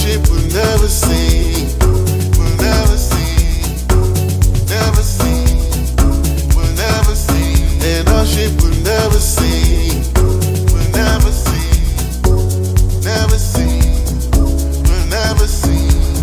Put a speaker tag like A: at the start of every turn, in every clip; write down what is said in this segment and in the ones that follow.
A: ship will never sink, will never sink, never sink, will never sink, and our ship will never sink, will never sink, never sink, will never sink.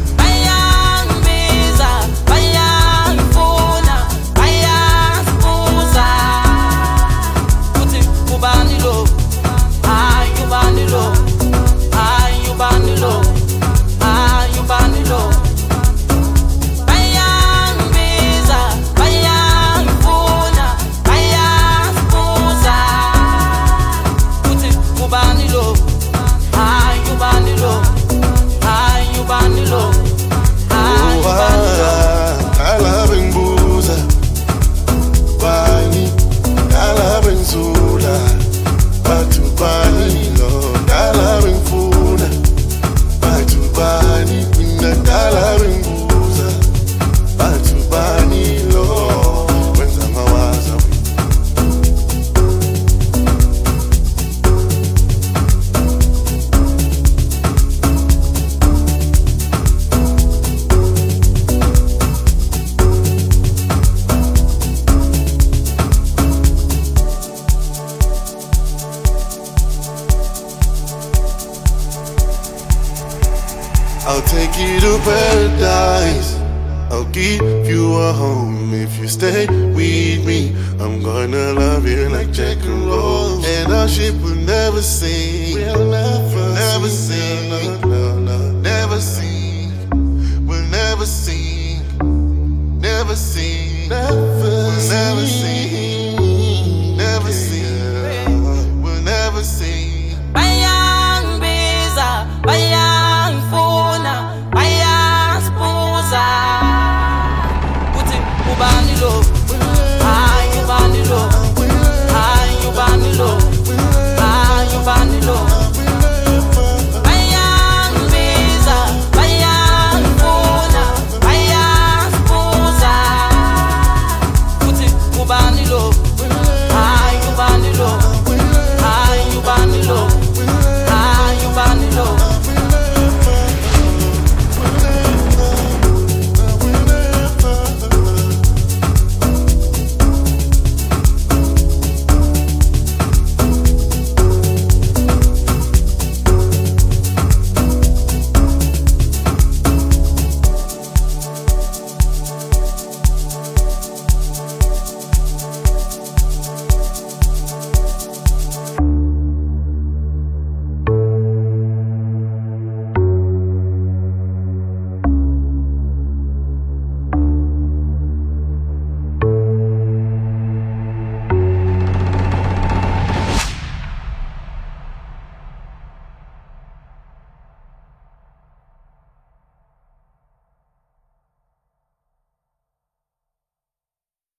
A: I'll take you to paradise. I'll give you a home if you stay with me. I'm gonna love you like Jack and Rose, and our ship will never sink, we'll never sink.